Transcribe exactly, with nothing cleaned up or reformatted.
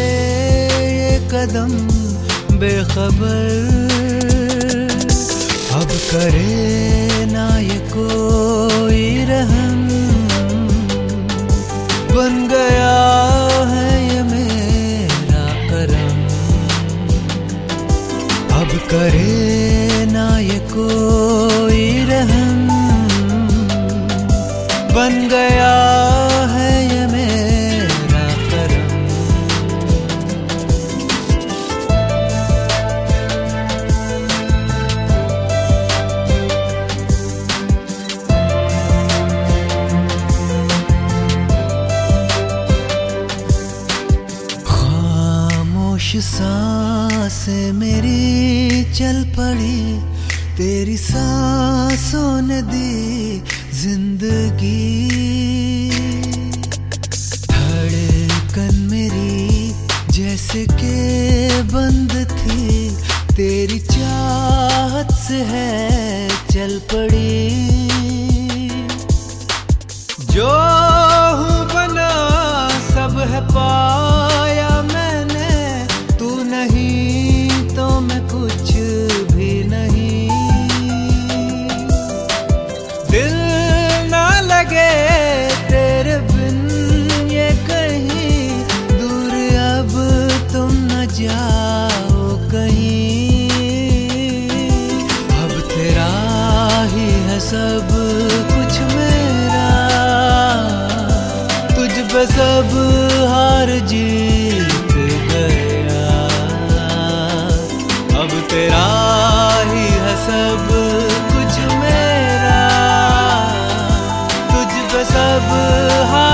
ये कदम बेखबर, अब करे ना ये कोई रहम, बन गया है ये मेरा करम। अब करे ना ये कोई रहम, बन गया है ये मेरा करम। खामोश सांसें मेरी चल पड़ी, तेरी सांसों ने दी जिंदगी। धड़कन मेरी जैसे के बंद थी, तेरी चाहत से है चल पड़ी। जो हूँ बना सब है पाया मैंने, तू नहीं तो मैं कुछ भी नहीं। दिल ना लगे तेरे बिन ये कहीं, दूर अब तुम न जाओ कहीं। अब तेरा ही है सब कुछ मेरा, तुझ पे सब हार जीत गया। अब तेरा ही है सब कुछ मेरा, तुझ पे सब हार